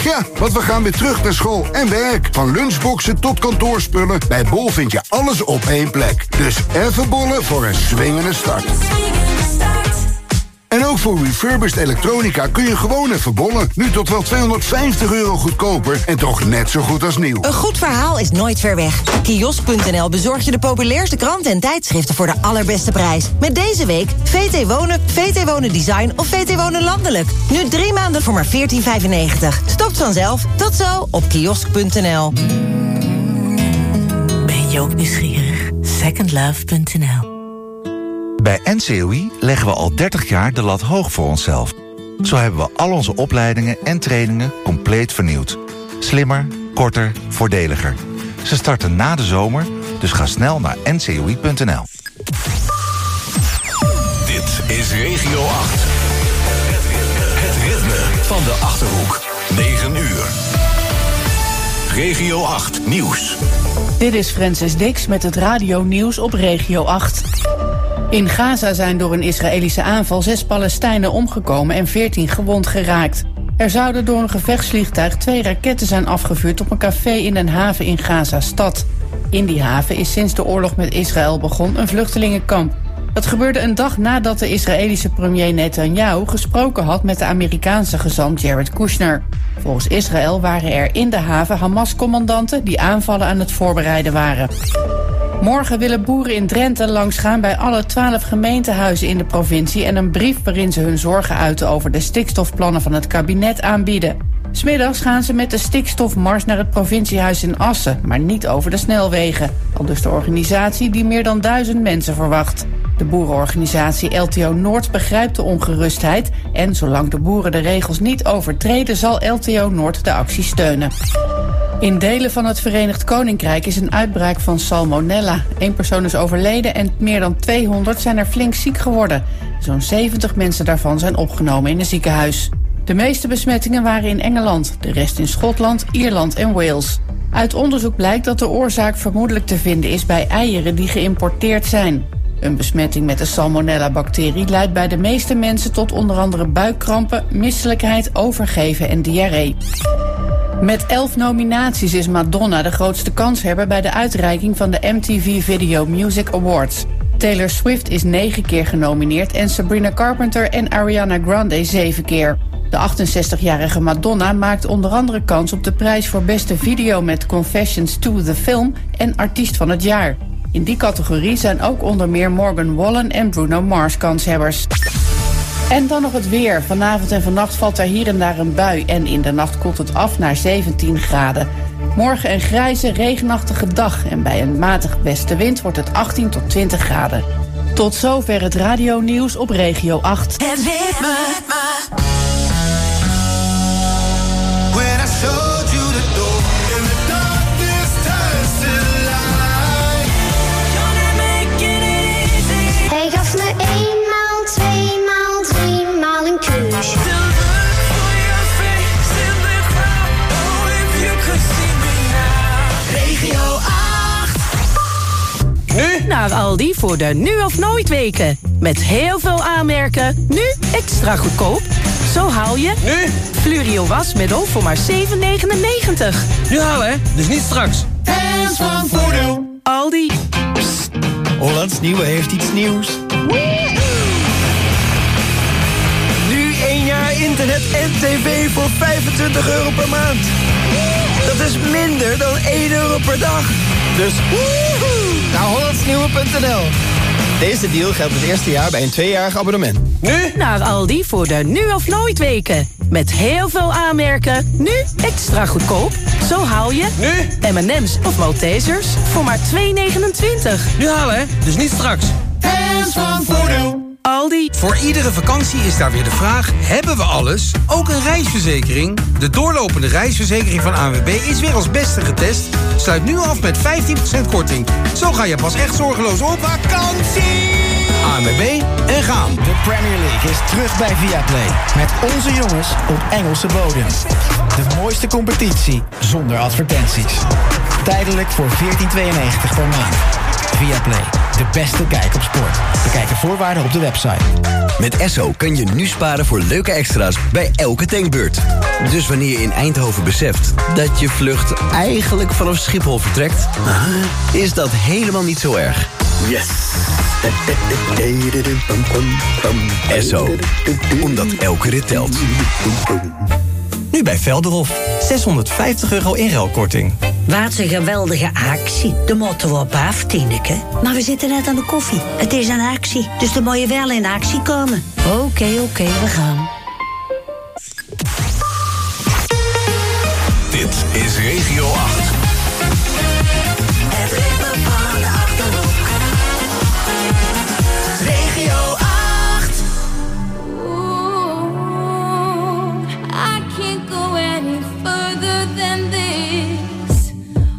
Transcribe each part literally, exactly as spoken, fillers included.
Ja, want we gaan weer terug naar school en werk. Van lunchboxen tot kantoorspullen. Bij Bol vind je alles op één plek. Dus even bollen voor een swingende start. En ook voor refurbished elektronica kun je gewoon even bollen. Nu tot wel tweehonderdvijftig euro goedkoper en toch net zo goed als nieuw. Een goed verhaal is nooit ver weg. Kiosk punt n l bezorgt je de populairste kranten en tijdschriften voor de allerbeste prijs. Met deze week V T Wonen, V T Wonen Design of V T Wonen Landelijk. Nu drie maanden voor maar veertien vijfennegentig. Stopt vanzelf. Tot zo op kiosk punt n l. Ben je ook nieuwsgierig? second love punt n l. Bij N C O I leggen we al dertig jaar de lat hoog voor onszelf. Zo hebben we al onze opleidingen en trainingen compleet vernieuwd. Slimmer, korter, voordeliger. Ze starten na de zomer, dus ga snel naar n c o i punt n l. Dit is Regio acht. Het ritme van de Achterhoek. negen uur. Regio acht Nieuws. Dit is Francis Dix met het radio nieuws op Regio acht. In Gaza zijn door een Israëlische aanval zes Palestijnen omgekomen en veertien gewond geraakt. Er zouden door een gevechtsvliegtuig twee raketten zijn afgevuurd op een café in een haven in Gaza-stad. In die haven is sinds de oorlog met Israël begon een vluchtelingenkamp. Dat gebeurde een dag nadat de Israëlische premier Netanyahu gesproken had met de Amerikaanse gezant Jared Kushner. Volgens Israël waren er in de haven Hamas-commandanten die aanvallen aan het voorbereiden waren. Morgen willen boeren in Drenthe langsgaan bij alle twaalf gemeentehuizen in de provincie en een brief waarin ze hun zorgen uiten over de stikstofplannen van het kabinet aanbieden. 'S Middags gaan ze met de stikstofmars naar het provinciehuis in Assen, maar niet over de snelwegen. Aldus de organisatie die meer dan duizend mensen verwacht. De boerenorganisatie L T O Noord begrijpt de ongerustheid en zolang de boeren de regels niet overtreden zal L T O Noord de actie steunen. In delen van het Verenigd Koninkrijk is een uitbraak van salmonella. Eén persoon is overleden en meer dan tweehonderd zijn er flink ziek geworden. Zo'n zeventig mensen daarvan zijn opgenomen in een ziekenhuis. De meeste besmettingen waren in Engeland, de rest in Schotland, Ierland en Wales. Uit onderzoek blijkt dat de oorzaak vermoedelijk te vinden is bij eieren die geïmporteerd zijn. Een besmetting met de salmonella-bacterie leidt bij de meeste mensen tot onder andere buikkrampen, misselijkheid, overgeven en diarree. Met elf nominaties is Madonna de grootste kanshebber bij de uitreiking van de M T V Video Music Awards. Taylor Swift is negen keer genomineerd en Sabrina Carpenter en Ariana Grande zeven keer. De achtenzestigjarige Madonna maakt onder andere kans op de prijs voor beste video met Confessions to the Film en artiest van het jaar. In die categorie zijn ook onder meer Morgan Wallen en Bruno Mars kanshebbers. En dan nog het weer. Vanavond en vannacht valt er hier en daar een bui en in de nacht koelt het af naar zeventien graden. Morgen een grijze, regenachtige dag en bij een matig westenwind wordt het achttien tot twintig graden. Tot zover het radionieuws op Regio acht. Het ritme. When I showed you the door and the darkness turns to light. You're making it easy. Hij gaf me eenmaal, tweemaal, driemaal een kus. The look for your face in the crowd. Oh, if you could see me now. Regio acht. Nu naar Aldi voor de nu of nooit weken. Met heel veel aanmerken. Nu extra goedkoop. Zo haal je... Nu? Flurio wasmiddel voor maar zeven negenennegentig. Nu halen, hè? Dus niet straks. Hands van Voordeel. Aldi. Psst. Hollands Nieuwe heeft iets nieuws. Nu één jaar internet en tv voor vijfentwintig euro per maand. Dat is minder dan één euro per dag. Dus woehoe, naar hollandsnieuwe punt n l. Deze deal geldt het eerste jaar bij een tweejarig abonnement. Nu naar Aldi voor de nu of nooit weken. Met heel veel aanmerken. Nu extra goedkoop. Zo haal je... Nu? M en M's of Maltesers voor maar twee negenentwintig. Nu halen, hè? Dus niet straks. Hands van Voordeel. Aldi. Voor iedere vakantie is daar weer de vraag, hebben we alles? Ook een reisverzekering? De doorlopende reisverzekering van A N W B is weer als beste getest. Sluit nu af met vijftien procent korting. Zo ga je pas echt zorgeloos op vakantie! A N W B en gaan. De Premier League is terug bij Viaplay. Met onze jongens op Engelse bodem. De mooiste competitie zonder advertenties. Tijdelijk voor veertien tweeënnegentig per maand. Viaplay. De beste kijk op sport. Bekijk de voorwaarden op de website. Met Esso kun je nu sparen voor leuke extra's bij elke tankbeurt. Dus wanneer je in Eindhoven beseft dat je vlucht eigenlijk vanaf Schiphol vertrekt, is dat helemaal niet zo erg. Yes! Esso, omdat elke rit telt. Nu bij Velderhof. zeshonderdvijftig euro inruilkorting. Wat een geweldige actie. De moeten we op af, Tineke. Maar we zitten net aan de koffie. Het is een actie, dus dan moet je wel in actie komen. Oké, okay, oké, okay, we gaan. Dit is Regio acht. Het ritme van de Achterhoek. Regio acht. Ooh, I can't go any further than this.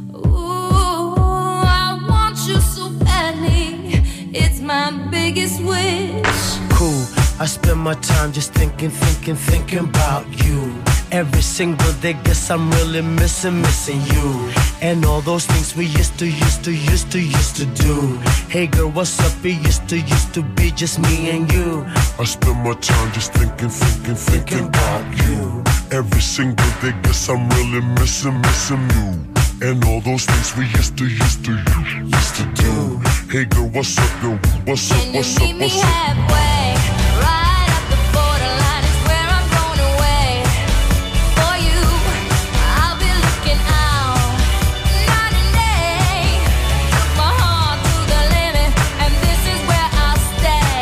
Ooh, I want you so badly. It's my biggest wish. Cool, I spend my time just thinking, thinking, thinking about you. Every single day, guess I'm really missing, missing you. And all those things we used to, used to, used to, used to do. Hey girl, what's up? It used to, used to be just me and you. I spend my time just thinking, thinking, thinking about you. Every single day, guess I'm really missing, missing you. And all those things we used to, used to, used to do. Hey girl, what's up? Girl, what's up? What's up? What's up? Halfway, right at the borderline is where I'm going away. For you, I'll be looking out night and day. Took my heart to the limit, and this is where I'll stay.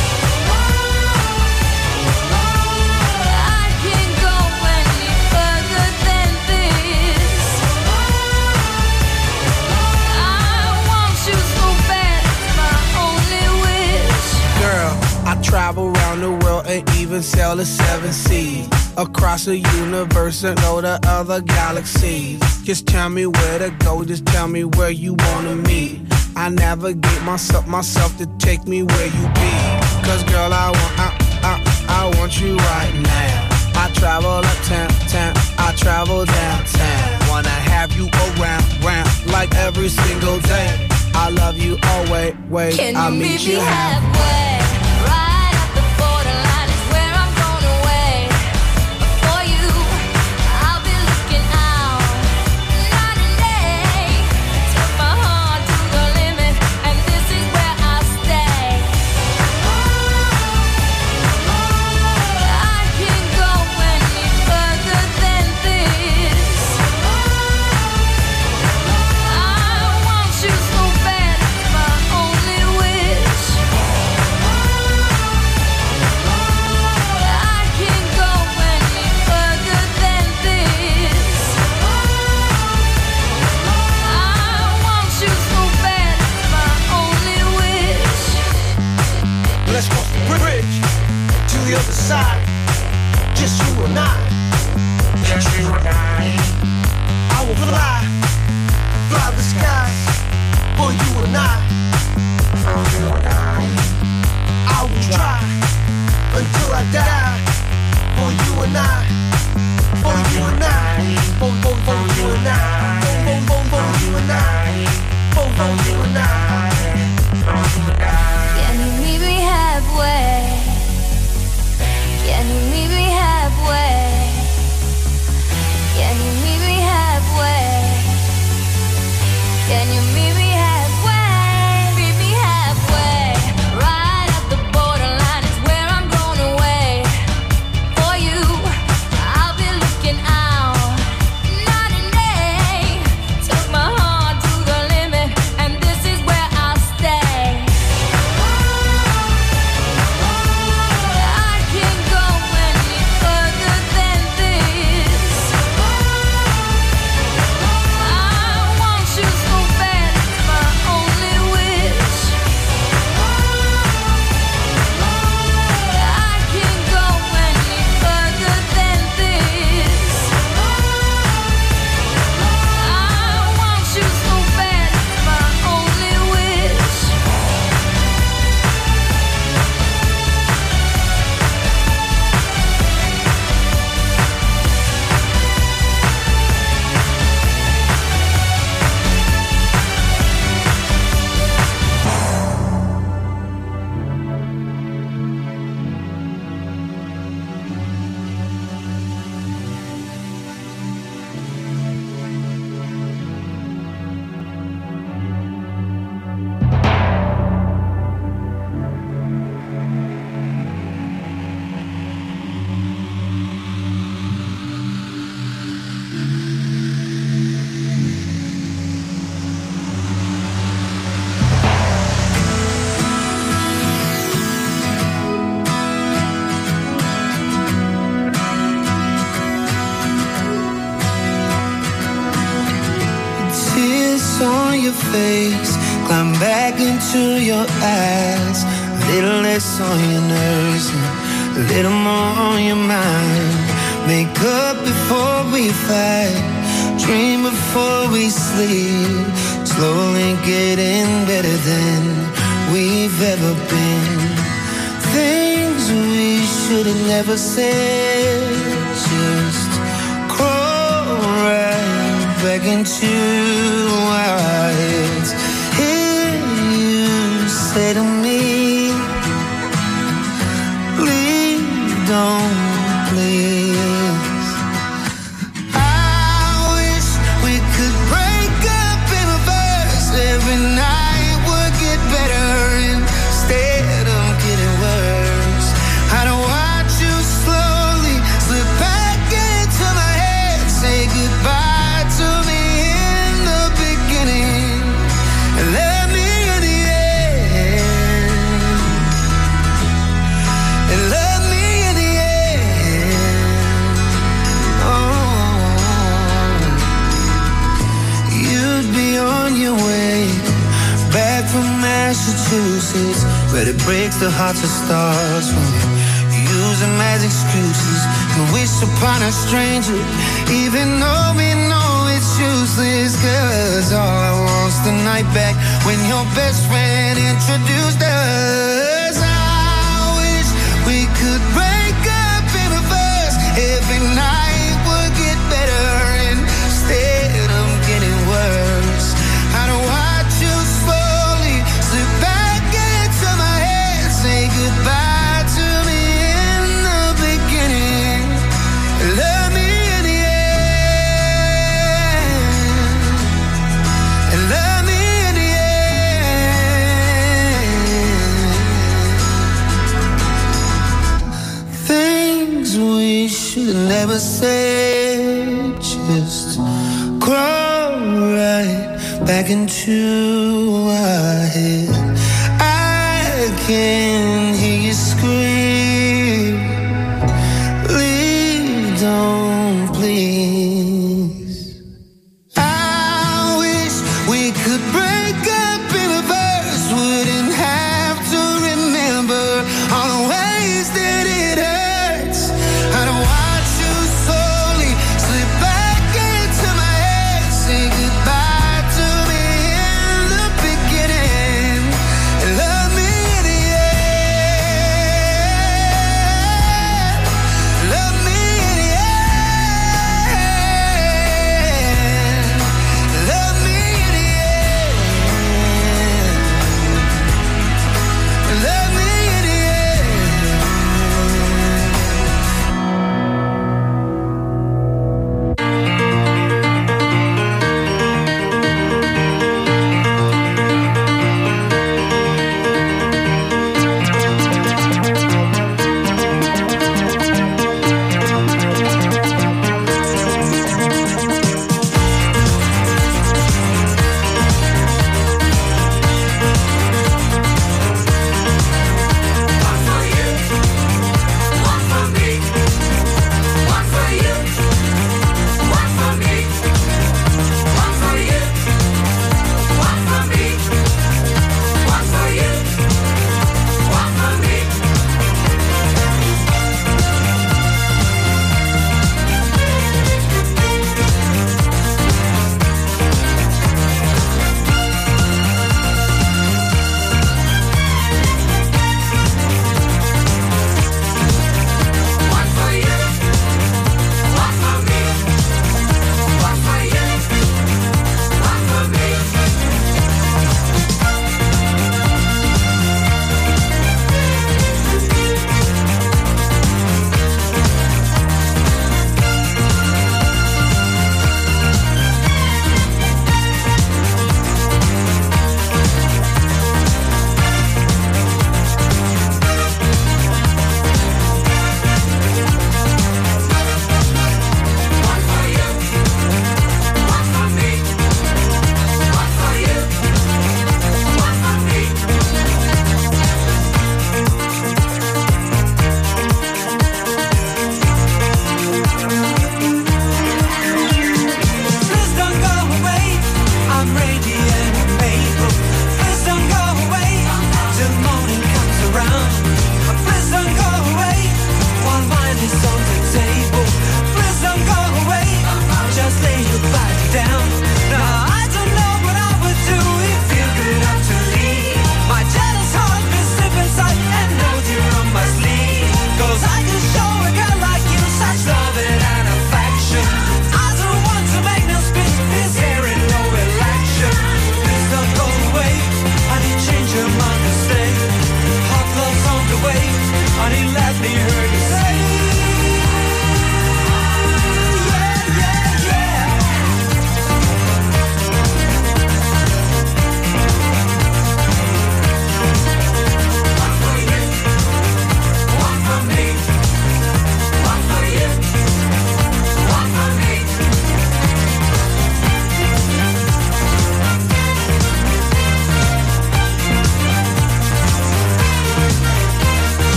I can't go any further than this. I want you so bad, it's my only wish. Girl, I travel around the world and even sail the seven seas. Across the universe and know the other galaxies. Just tell me where to go, just tell me where you wanna meet. I navigate myself, myself to take me where you be. Cause girl, I want, I, I, I want you right now. I travel uptown, town, I travel downtown. Wanna have you around, round, like every single day. I love you always, wait, Can I'll you meet meet you me halfway. halfway? Right at the borderline is where I'm going away. For you, I'll be looking out night and day. Took my heart to the limit, and this is where I'll stay. I can't go any further than this. I want you so bad, it's my only wish. I can't go any further than this. I want you so bad, it's my only wish. Let's cross the bridge to the other side. Just you and I. Just you and I. I will fly, fly the skies for you and I. For you and I. I will try until I die for you and I. For you and I. For, for, for you and I. For, for, for you and I. For, for you and I. Can you meet me halfway? Can you meet me halfway? Can you meet me halfway? Can you meet me halfway? Meet me halfway. Right at the borderline is where I'm going away. For you, I'll your face, climb back into your eyes. A little less on your nerves and a little more on your mind. Make up before we fight, dream before we sleep. Slowly getting better than we've ever been. Things we should have never said, just crawl right back into our heads. Hear you say to me, please don't, please. I wish we could break up in reverse. Every night would get better instead of getting worse. I don't watch you slowly slip back into my head. Say goodbye to me in the beginning and let me in the end. And let me in the end. Oh, you'd be on your way back from Massachusetts, but it breaks the hearts of stars when you use them as excuses and wish upon a stranger, even though we know it's useless. Cause all I want's the night back when your best friend introduced us. I wish we could break up in reverse. Every night would get better instead of getting worse. I don't watch you slowly slip back into my head. Say goodbye to me in the beginning. Love me in the end. And love me in the end. Things we should have never said, just crawl right back into our head. I can hear you scream, leave, don't, please. I wish we could break up in reverse. Wouldn't have to remember all the ways that it hurts. I don't watch you slowly slip back into my head. Say goodbye to me in the beginning and love me in the end. Love me in the end.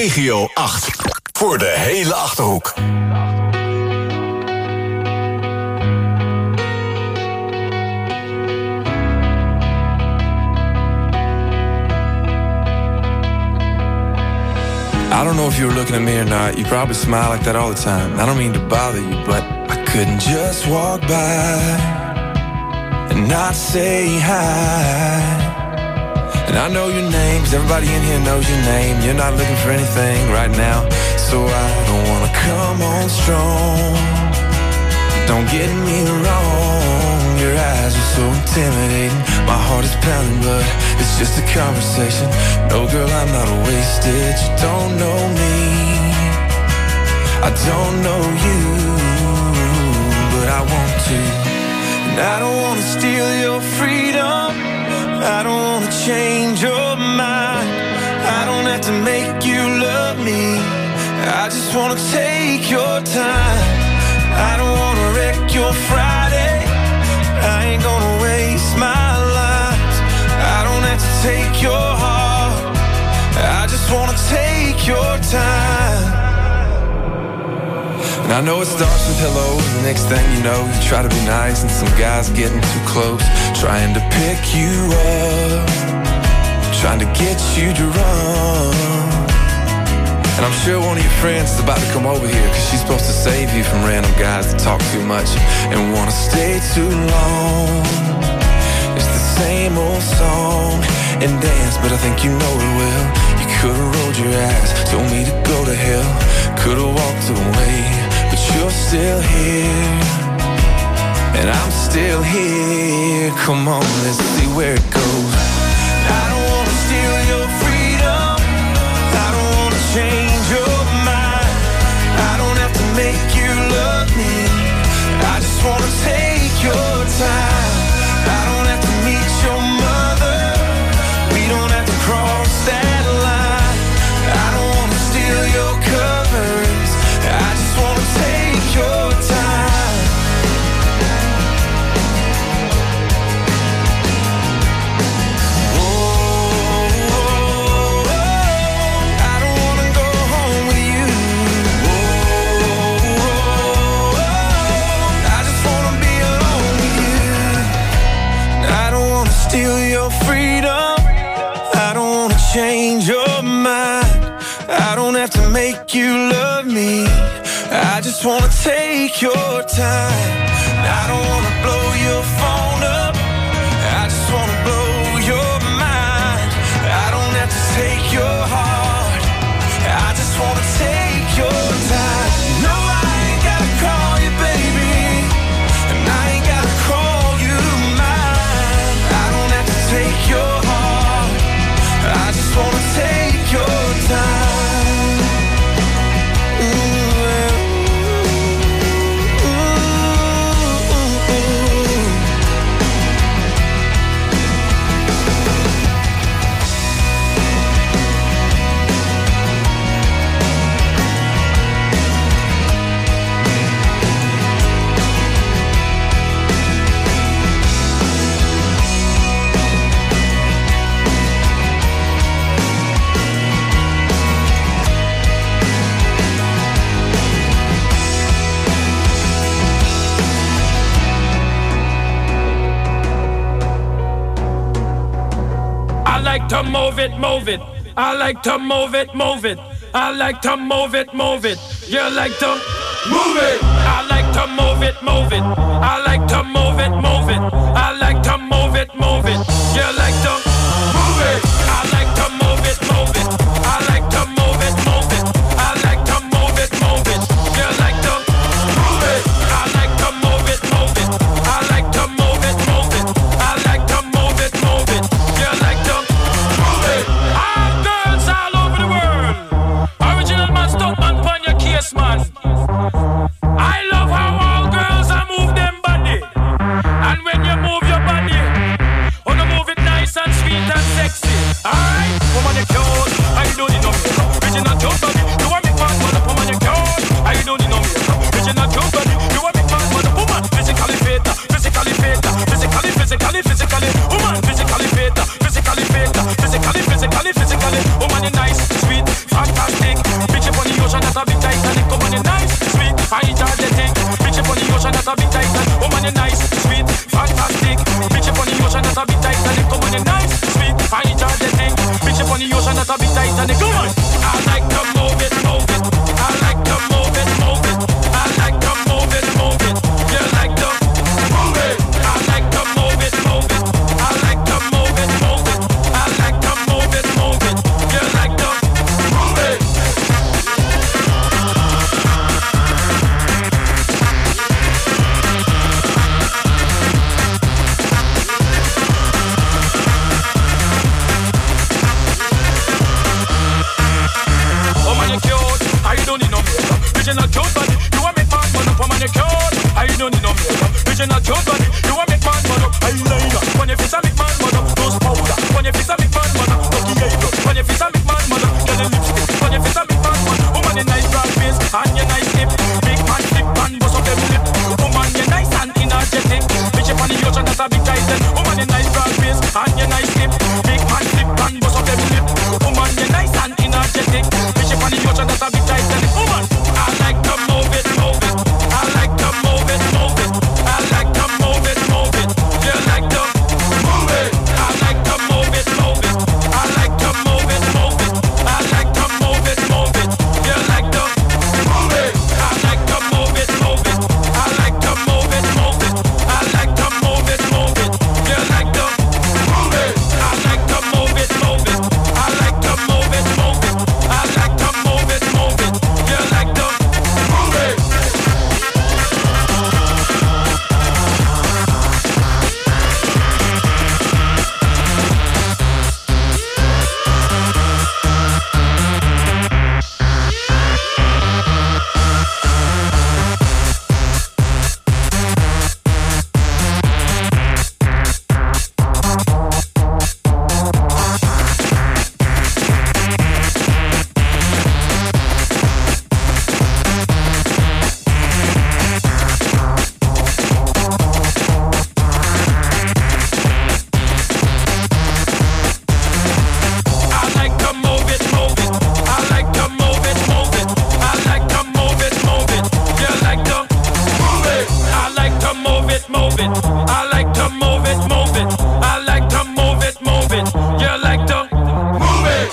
Regio acht. Voor de hele Achterhoek. I don't know if you were looking at me or not. You probably smile like that all the time. I don't mean to bother you, but I couldn't just walk by and not say hi. And I know your name, 'cause everybody in here knows your name. You're not looking for anything right now, so I don't wanna come on strong. Don't get me wrong, your eyes are so intimidating. My heart is pounding, but it's just a conversation. No, girl, I'm not wasted. You don't know me, I don't know you, but I want to. And I don't wanna steal your freedom, I don't wanna change your mind. I don't have to make you love me, I just wanna take your time. I don't wanna wreck your Friday, I ain't gonna waste my life. I don't have to take your heart, I just wanna take your time. And I know it starts with hello, the next thing you know, you try to be nice and some guy's getting too close, trying to pick you up, trying to get you to run. And I'm sure one of your friends is about to come over here, 'cause she's supposed to save you from random guys that talk too much and wanna stay too long. It's the same old song and dance, but I think you know it well. You could've rolled your eyes, told me to go to hell, could've walked away, but you're still here, and I'm still here. Come on, let's see where it goes. I don't wanna steal your freedom, I don't wanna change your mind. I don't have to make you love me, I just wanna take your time. I don't have to meet your mother, we don't have to cross that line. I don't wanna steal your covers, I just wanna take your time. Oh, oh, oh, I don't wanna go home with you. Oh, oh, oh, I just wanna be alone with you. I don't wanna steal your freedom, I don't wanna change your mind. I don't have to make you love me, I just wanna take your time. I don't wanna blow your phone up, I just wanna blow your mind. I don't have to take your heart, I just wanna take your time. No, I ain't gotta call you baby, and I ain't gotta call you mine. I don't have to take your heart, I just wanna take your time. I like to move it, move it. I like to move it, move it. I like to move it, move it. You like to move it. I like to move it, move it. I like to move it, move it. I like to move it, move it. You like to move it. I like to move it, move it. I like to move it, move it. I like to move it, move it. You like to move it. I like to move it, move it. I like to move it, move it. I like to move it, move it. You like to move it. All girls all over the world. Original man, stop man, pon your case, man. I love how all girls are move them body. And when you move your body, Woman, you nice, sweet, fantastic. Bitch up on the ocean, that's a bit Titanic. Come on, you nice, sweet, fine, energetic. Bitch up on the ocean, that's a bit Titanic. Come on. I like to move it, move it. I like to move it, move it. I like to move it, move it. You like to move it. I like to move it, move it. I like to move it, move it. I like to move it, move it. You like to move it. Oh man, you cute. I don't need no makeup. Bitch, you not cute, buddy. You a make man burn up. Oh man, you cute. I don't need no makeup. Bitch, you not cute, buddy. You a make man burn up. Eyeliner. When your face a make man burn up. Nose powder. When your face a make man burn up. Lucky eyebrow. When your face a make man burn up. Get a lipstick. When your face a make man burn up. Oh man, you nice broad face and you nice hip. Big man flip and bust up them lip. Oh man, you nice and energetic. Bitch, up on the ocean, that's a big Titan. Oh man, you nice broad face and you nice hip. Big man flip and bust up them lip. Oh man, you nice and energetic. Bitch, up on the ocean, that's a big Titan. Oh man, I like to move it, move it. I like to move it, move it. I like to move it, move it. You like to move it. I like to move it, move it. I like to move it, move it. I like to move it, move it. You like to move it. I like to move it, move it. I like to move it, move it. I like to move it, move it. You like to move it. I like to move it, move it. I like to move it, move it. I like to move it, move it. You like to move it. I like to move it, move it. I like to move it, move it. I like to move it, move it. You like to move it. I like to move it, move it. I like to move it, move it. I like to move it, move it. You like to move it.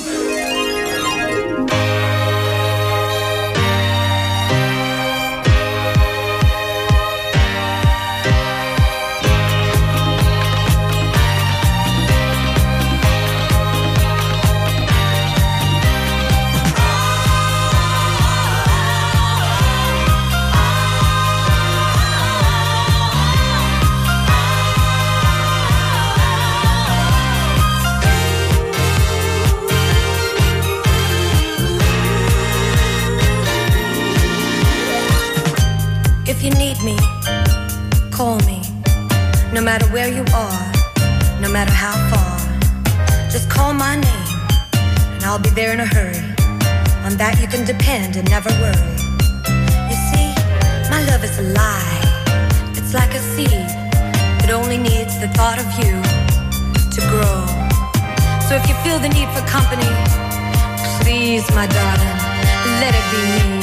If you need me, call me. No matter where you are, no matter how far, just call my name, and I'll be there in a hurry. On that you can depend and never worry. You see, my love is alive. It's like a seed. It only needs the thought of you to grow. So if you feel the need for company, please, my darling, let it be me.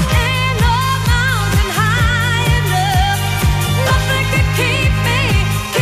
Keep me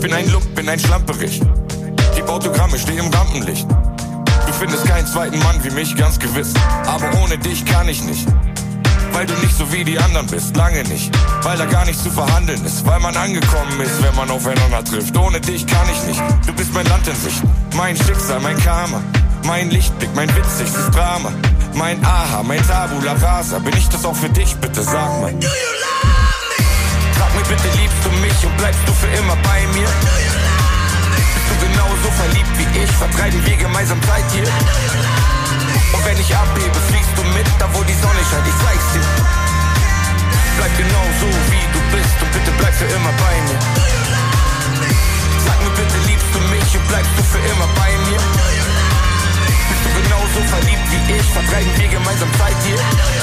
bin ein Look, bin ein Schlamperich. Gib Autogramme, steh im Rampenlicht. Du findest keinen zweiten Mann wie mich, ganz gewiss. Aber ohne dich kann ich nicht. Weil du nicht so wie die anderen bist, lange nicht. Weil da gar nichts zu verhandeln ist. Weil man angekommen ist, wenn man aufeinander trifft. Ohne dich kann ich nicht. Du bist mein Land in Sicht. Mein Schicksal, mein Karma. Mein Lichtblick, mein witzigstes Drama. Mein Aha, mein Tabula Rasa. Bin ich das auch für dich, bitte sag mal. Do you love me? Sag mir bitte, liebst du mich und bleibst du für immer bei mir? Do you love me? Bist du genauso verliebt wie ich? Vertreiben wir gemeinsam Zeit hier? Und wenn ich abhebe, fliegst du mit, da wo die Sonne scheint, ich zeig's dir. Bleib genau so, wie du bist und bitte bleib für immer bei mir. Sag mir bitte, liebst du mich und bleibst du für immer bei mir? Bist du genauso verliebt wie ich, vertreiben wir gemeinsam Zeit hier.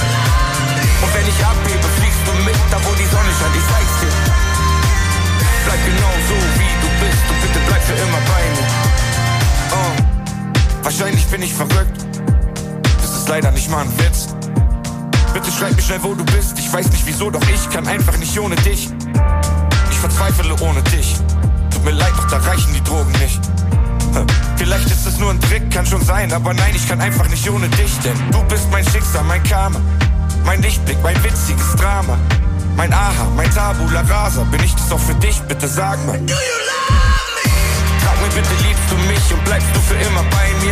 Und wenn ich abhebe, fliegst du mit, da wo die Sonne scheint, ich zeig's dir. Bleib genau so, wie du bist und bitte bleib für immer bei mir. Oh. Wahrscheinlich bin ich verrückt. Leider nicht mal ein Witz. Bitte schreib mir schnell, wo du bist. Ich weiß nicht wieso, doch ich kann einfach nicht ohne dich. Ich verzweifle ohne dich. Tut mir leid, doch da reichen die Drogen nicht. Vielleicht ist es nur ein Trick, kann schon sein, aber nein, ich kann einfach nicht ohne dich. Denn du bist mein Schicksal, mein Karma. Mein Lichtblick, mein witziges Drama. Mein Aha, mein Tabula Rasa. Bin ich das auch für dich, bitte sag mal. Do you love me? Sag mir bitte, liebst du mich und bleibst du für immer bei mir?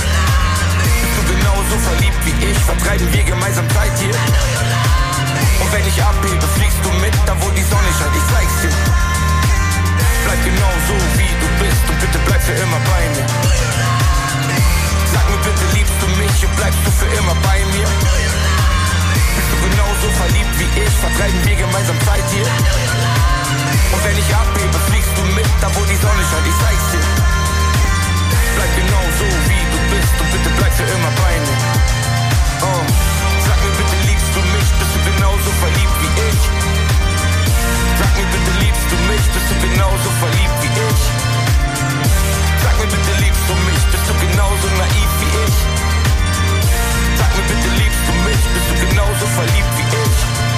Genauso verliebt wie ich, vertreiben wir gemeinsam Zeit hier. Und wenn ich abhebe, fliegst du mit, da wo die Sonne scheint, ich zeig's dir. Bleib genau so, wie du bist und bitte bleib für immer bei mir. Sag mir bitte, liebst du mich und bleibst du für immer bei mir? Bist du genauso verliebt wie ich, vertreiben wir gemeinsam Zeit hier. Und wenn ich abhebe, fliegst du mit, da wo die Sonne scheint, ich zeig's dir. Bleib genau so, wie du bist und bitte bleib für immer bei mir. Oh. Sag mir bitte, liebst du mich, bist du genauso verliebt wie ich? Sag mir bitte, liebst du mich, bist du genauso verliebt wie ich? Sag mir bitte, liebst du mich, bist du genauso naiv wie ich? Sag mir bitte, liebst du mich, bist du genauso verliebt wie ich?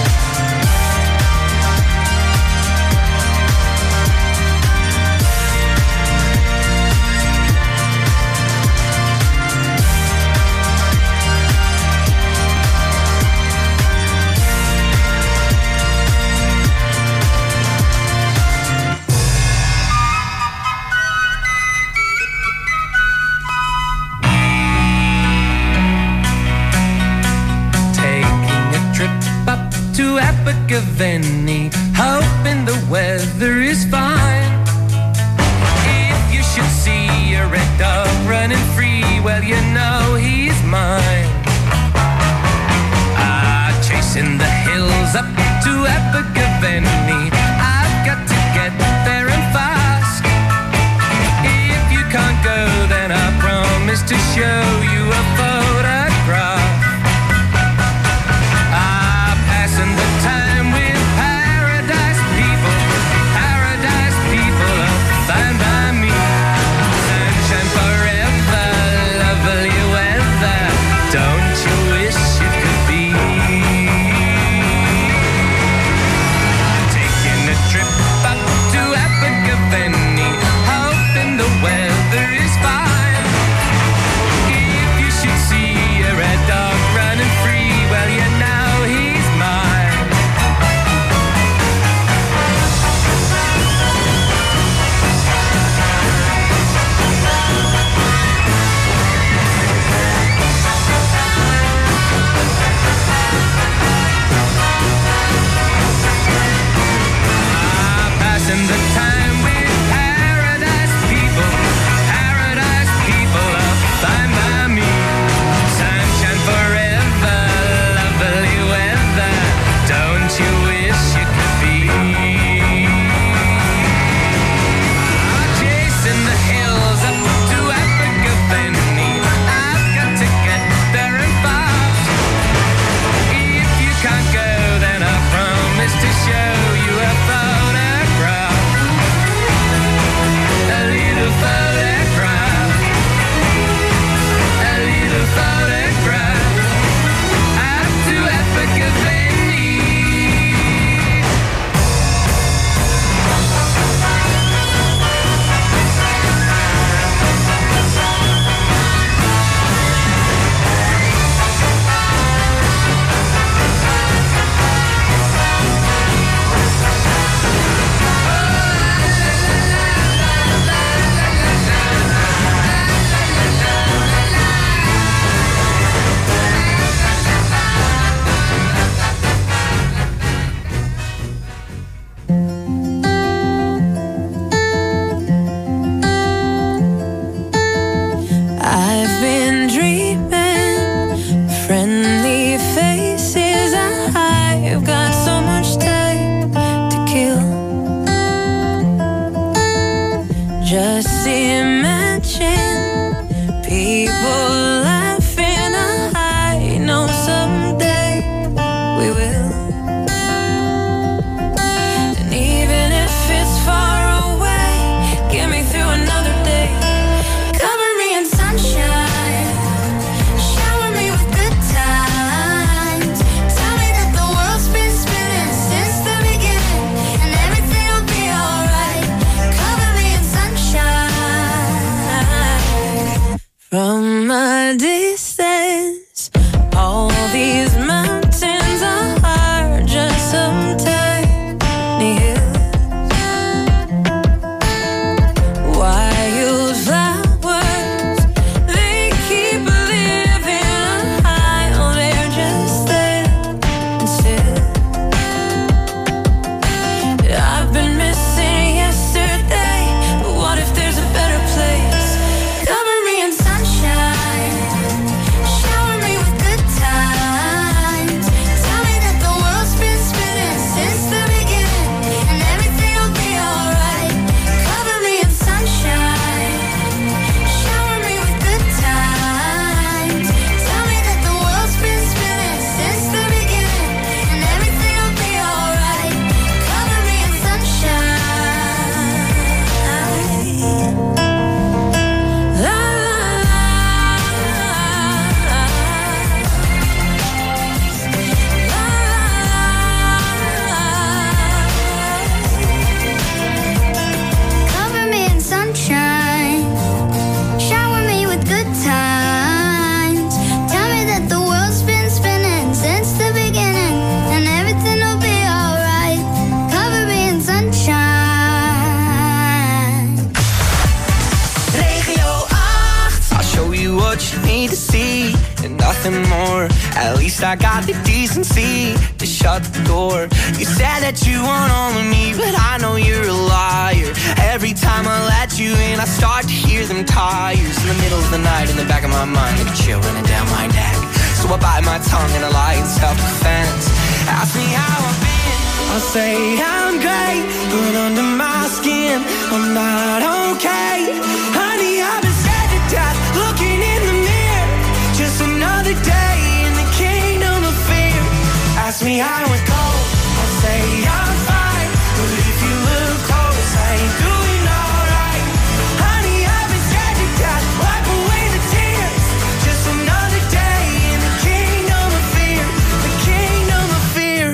Abergavenny, hoping the weather is fine. If you should see a red dog running free, well, you know he's mine. Ah, chasing the hills up to Abergavenny, I've got to get there and fast. If you can't go, then I promise to show you a photograph. Ah, passing the time with paradise. Just imagine people laughing. I know someday we will. And even if it's far away, get me through another day. Cover me in sunshine, shower me with good times. Tell me that the world's been spinning since the beginning, and everything will be alright. Cover me in sunshine. From a distance, all these mountains are just some tiny hills. Wildflowers, they keep living high. Oh, they're just there and still. I've been missing yesterday, but what if there's a better place? Cover me in sunshine, shower me with good times. Tell me that the world's been spinning since the beginning, and everything will be alright. Cover me in sunshine, shower me with good times. Tell me that the world's been spinning since the beginning, and everything will be alright. Cover me in sunshine. La Cover me in sunshine, shower me with good times. Tell me that the world's been spinning since the beginning, and everything will be alright. Cover me in sunshine. Regio acht. I'll show you what you need to see and nothing more. At least I got the decency to shut the door. You said that you want all of me, but I know you're a liar. Every time I let you in, I start to hear them tires in the middle of the night. In the back of my mind, like a chill running down my neck. So I bite my tongue and I lie in self-defense. Ask me how I've been, I'll say I'm great, but under my skin, I'm not okay. Honey, I've been scared to death, looking in the mirror. Just another day in the kingdom of fear. Ask me how it goes, I'll say I'm fine, but if you look close, I ain't doing alright. Honey, I've been scared to death, wipe away the tears. Just another day in the kingdom of fear, the kingdom of fear.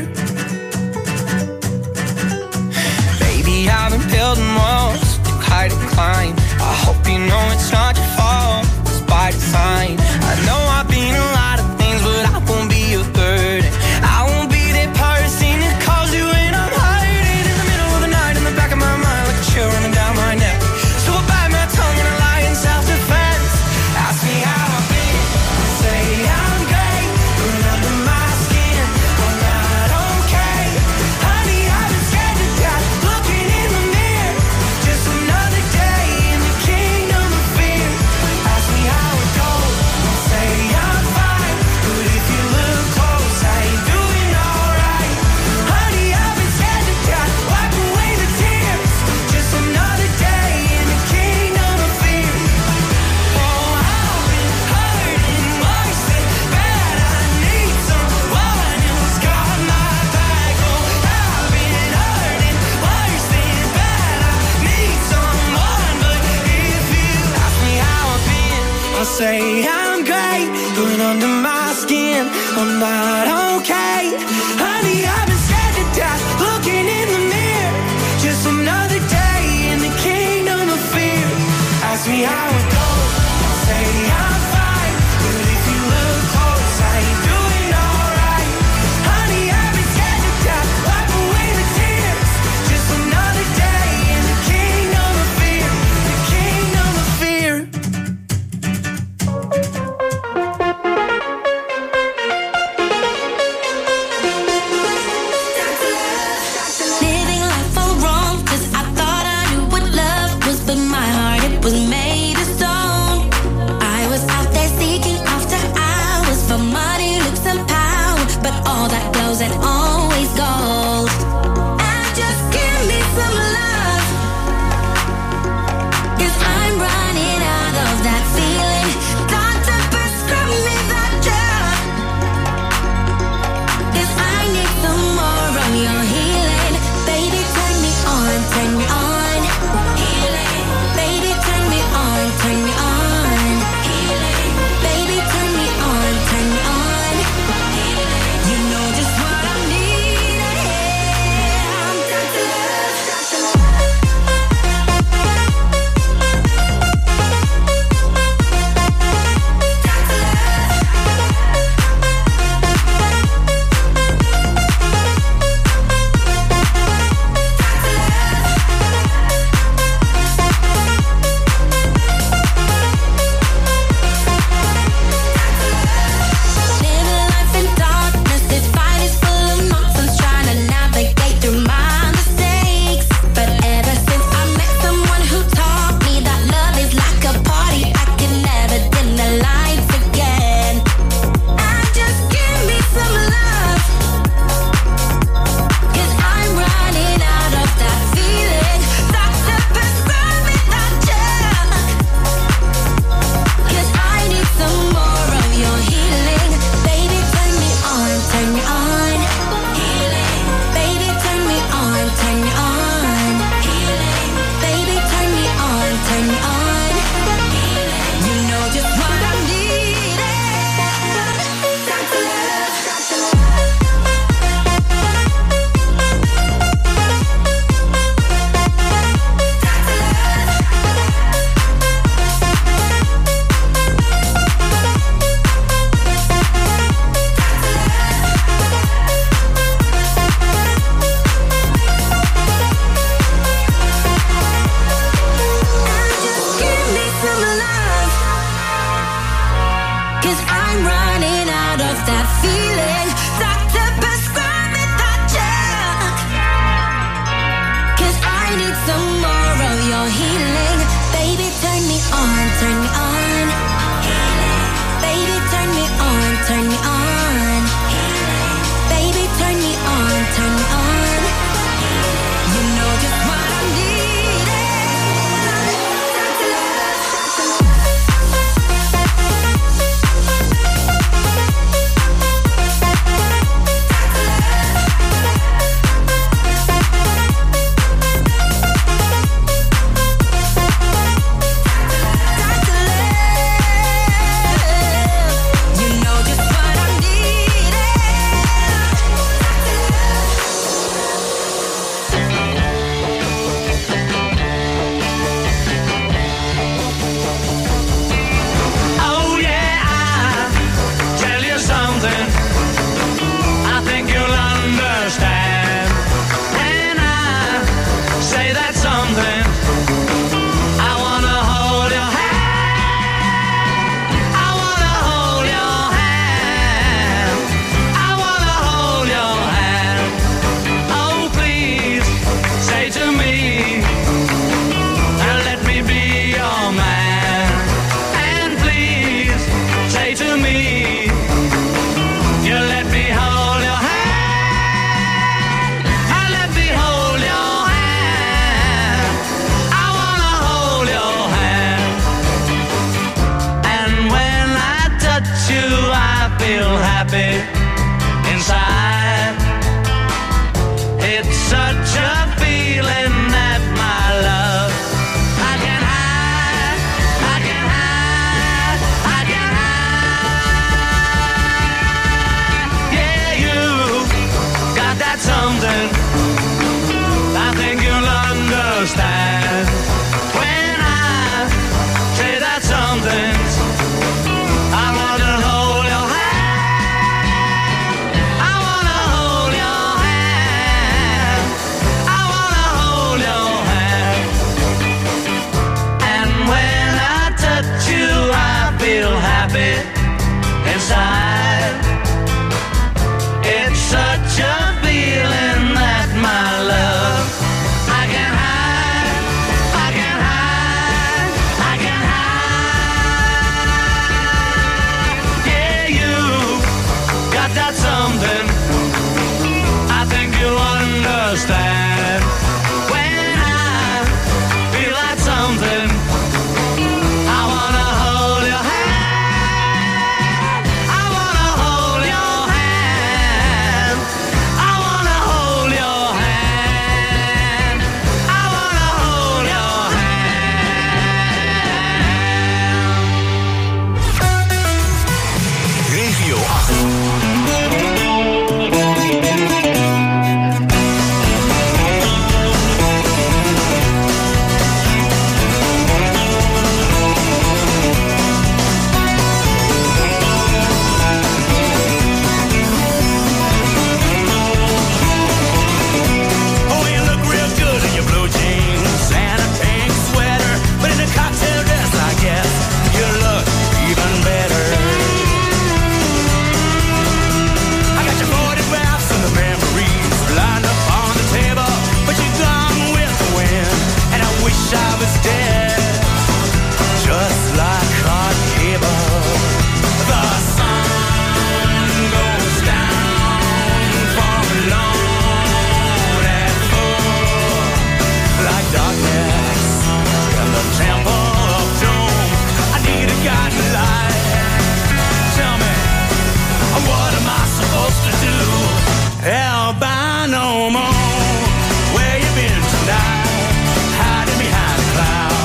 Baby, I've been building walls too high to climb. I hope you know it's not your fault, it's by design. I know I've been a lot of things, but I won't be a burden. I won't be that person that calls you when I'm hiding in the middle of the night, in the back of my mind, like a chill running down my neck. So I bite my tongue and I lie in self-defense. Ask me how I've been, I say I'm great, but under my skin, I'm not okay. Honey, I've been scared to death, looking in the mirror. Just another day in the kingdom of fear. Ask me how it goes, I'll say I'm fine, but if you look close, I ain't doing alright. Honey, I've been scared to death, wipe away the tears. Just another day in the kingdom of fear. Oh, I've been hurting worse than bad. I need someone who's got my back. Oh, I've been hurting worse than bad. I need someone, but if you ask me how I've been, I'll say I'm great, but under my skin, I'm not okay. Honey, I've been scared to death, looking in the mirror. Just another day in the kingdom of fear. Ask me how it goes, I'll say I'm fine, but if you look close, I ain't doing alright. Honey, I've been scared to death, wipe away the tears. Just another day in the kingdom of fear, the kingdom of fear. feel happy inside. It's such a feeling that my love I can hide, I can hide, I can hide. Yeah, you got that something I think you'll understand when I say that something. I wanna hold your hand. I wanna hold your hand. I wanna hold your hand. And when I touch you, I feel happy inside. It's such a feeling that my love I can hide, I can hide, I can hide. Yeah, you got that something I think you'll understand when I feel that something. I wanna hold your hand. I wanna hold your hand. I wanna hold your hand. I wanna hold your hand. Regio acht. Oh, you look real good in your blue jeans and a pink sweater, but in a cocktail dress, I guess you look even better. I got your photographs and the memories lined up on the table, but you're gone with the wind, and I wish I was dead, just like hot cable. The sun goes down from alone at full, like darkness in the temple of doom. I need a guiding light. Tell me, what am I supposed to do? Albino moon, where you been tonight? Hiding behind a cloud.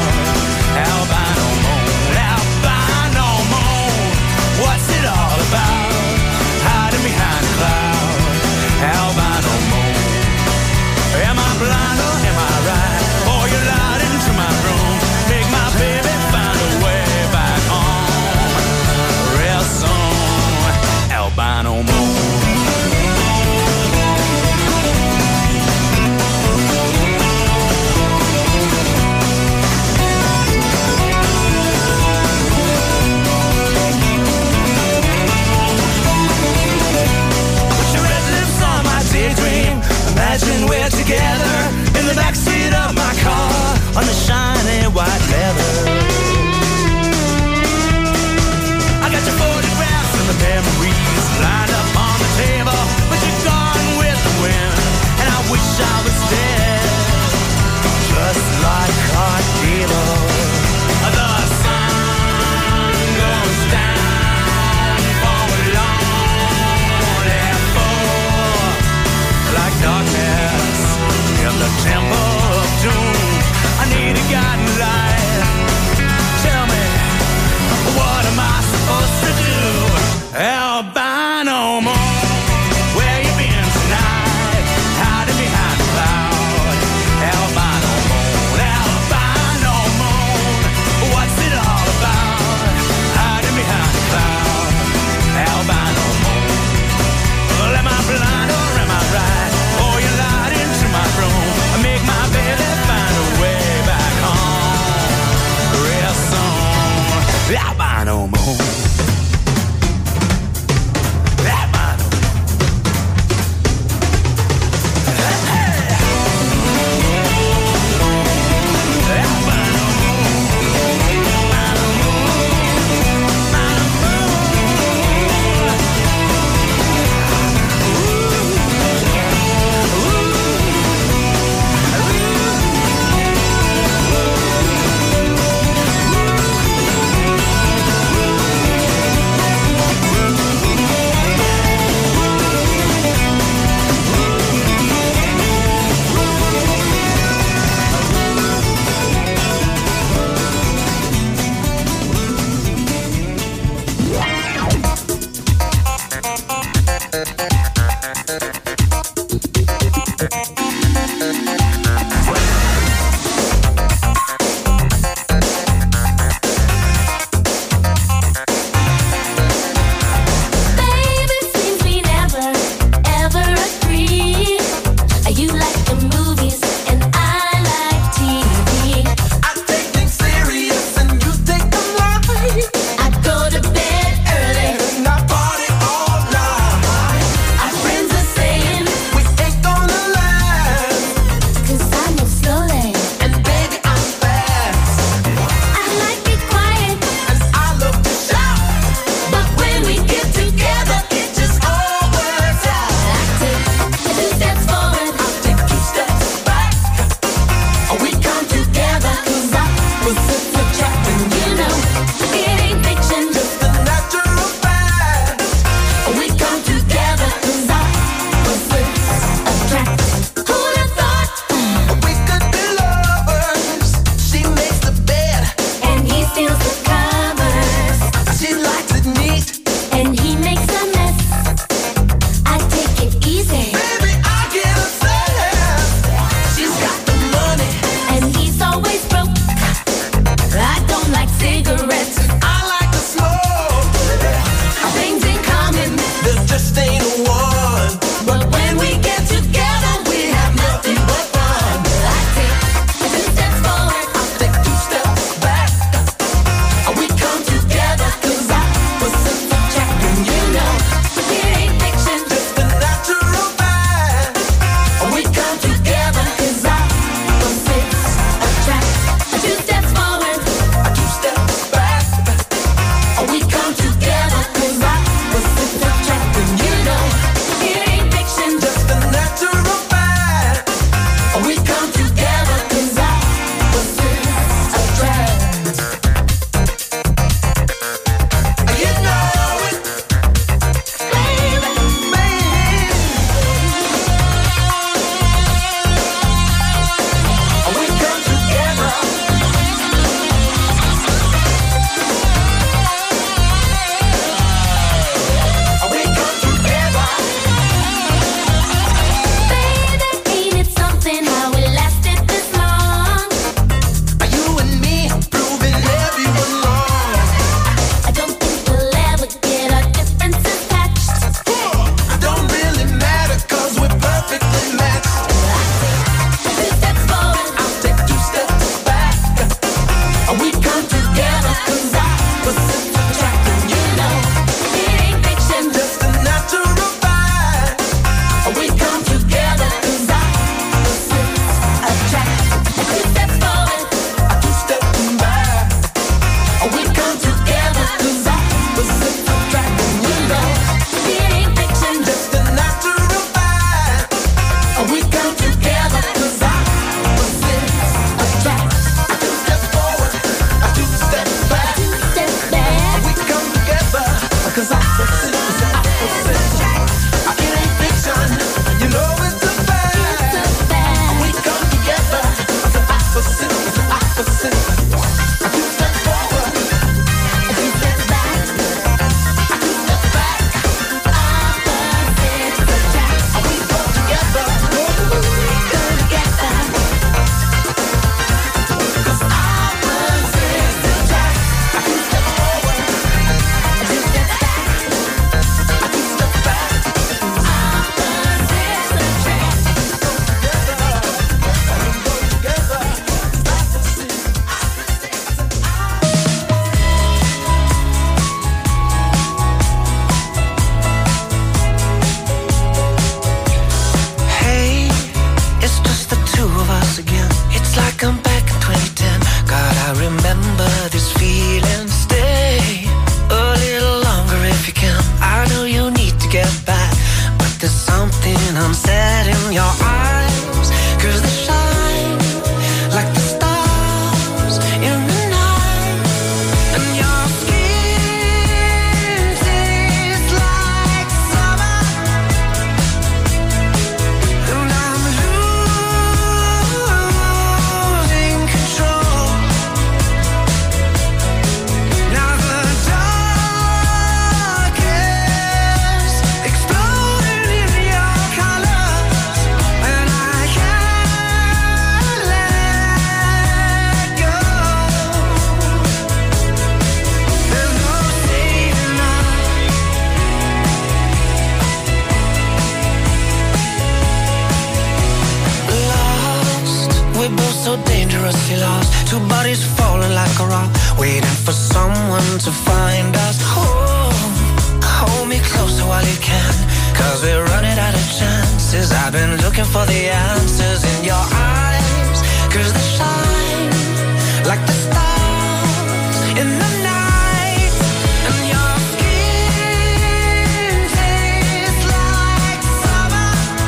bunker up, waiting for someone to find us. Hold, hold me closer while you can, cause we're running out of chances. I've been looking for the answers in your eyes, cause they shine like the stars in the night. And your skin tastes like summer,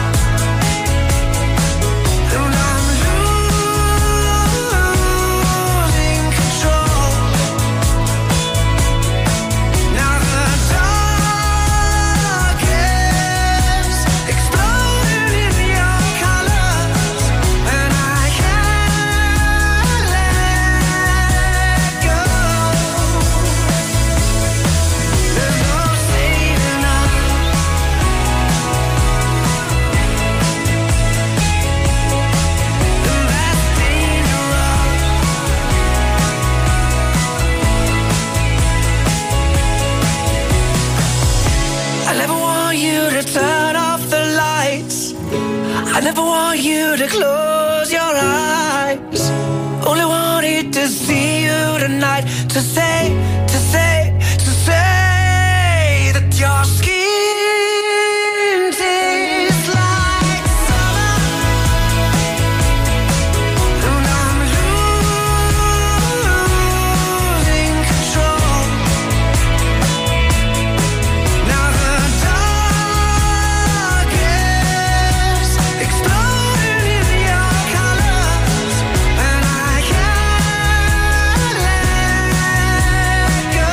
and I'm losing control. Now the dark is exploding in your colors, and I can't let go. There's no saving us. And that's dangerous. I never want you to turn off the lights. I never want you to close your eyes. Only wanted to see you tonight, to say, to say, to say that your skin tastes like summer, and I'm losing control. Now the dark is exploding in your colors, and I can't let go.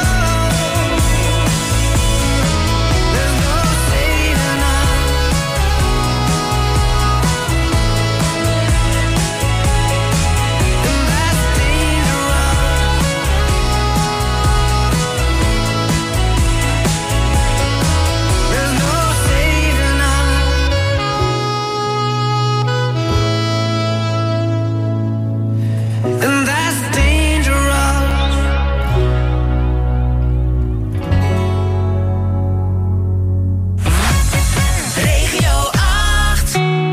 There's no saving us. And that's dangerous. There's no saving us. And that's dangerous. Regio acht.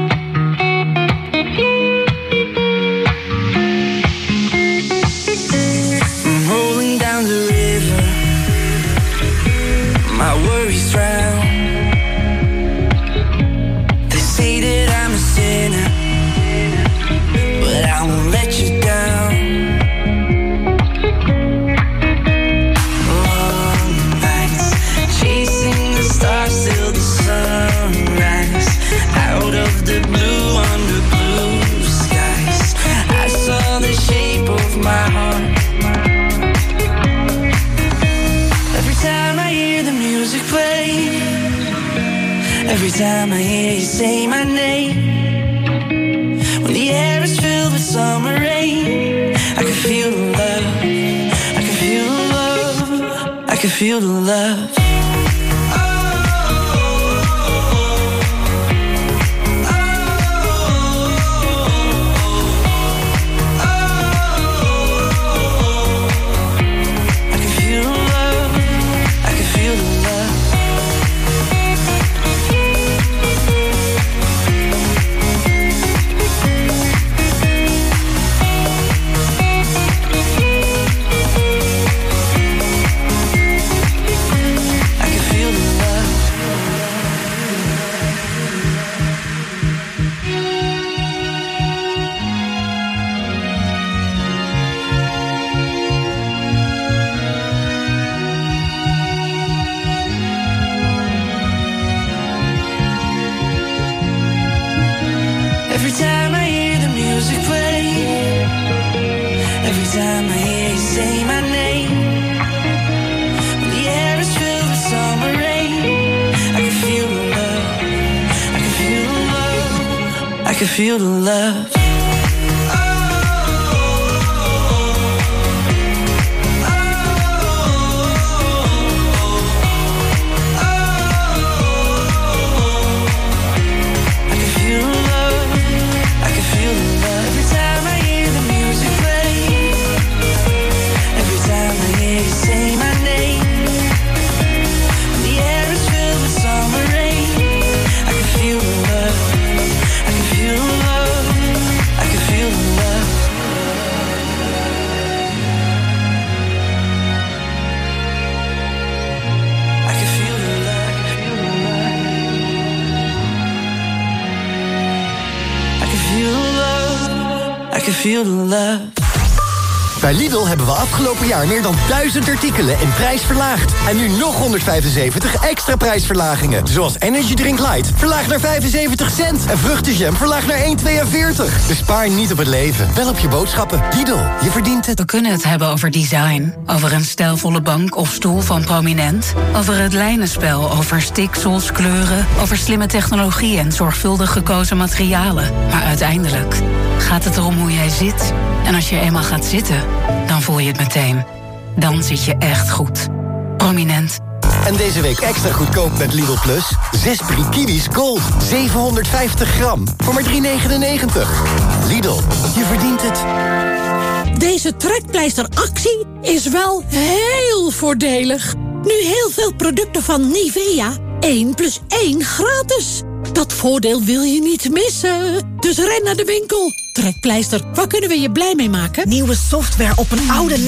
I'm rolling down the river, my worries drown. They say that I'm a sinner, but I won't let you down. Long nights, chasing the stars till the sunrise. Out of the blue, under blue skies, I saw the shape of my heart. Every time I hear the music play, every time I hear you say my name, when the air is filled with summer rain, I can feel the love, I can feel the love, I can feel the love. I can feel the love, I can feel the love. I can feel the love. Every time I hear the music play, every time I hear you say my name, when the air is filled with summer rain, I can feel the love, I can feel the love, I can feel the love. I can feel the love, I can feel the love. Every time I hear the music play, every time I hear you say my name, when the air is filled with summer rain, I can feel the love, I can feel the love, feel the love. Bij Lidl hebben we afgelopen jaar meer dan duizend artikelen in prijs verlaagd. En nu nog honderdvijfenzeventig extra prijsverlagingen. Zoals Energy Drink Light, verlaagd naar vijfenzeventig cent. En vruchtenjam, verlaagd naar één komma tweeënveertig. Dus spaar niet op het leven, wel op je boodschappen. Lidl, je verdient het. We kunnen het hebben over design. Over een stijlvolle bank of stoel van Prominent. Over het lijnenspel, over stiksels, kleuren. Over slimme technologie en zorgvuldig gekozen materialen. Maar uiteindelijk gaat het erom hoe jij zit. En als je eenmaal gaat zitten, dan voel je het meteen. Dan zit je echt goed. Prominent. En deze week extra goedkoop met Lidl Plus. Zes Brie Kiwis Gold. zevenhonderdvijftig gram. Voor maar drie negenennegentig. Lidl, je verdient het. Deze trekpleisteractie is wel heel voordelig. Nu heel veel producten van Nivea. één plus één gratis. Dat voordeel wil je niet missen. Dus ren naar de winkel. Trekpleister, waar kunnen we je blij mee maken? Nieuwe software op een oude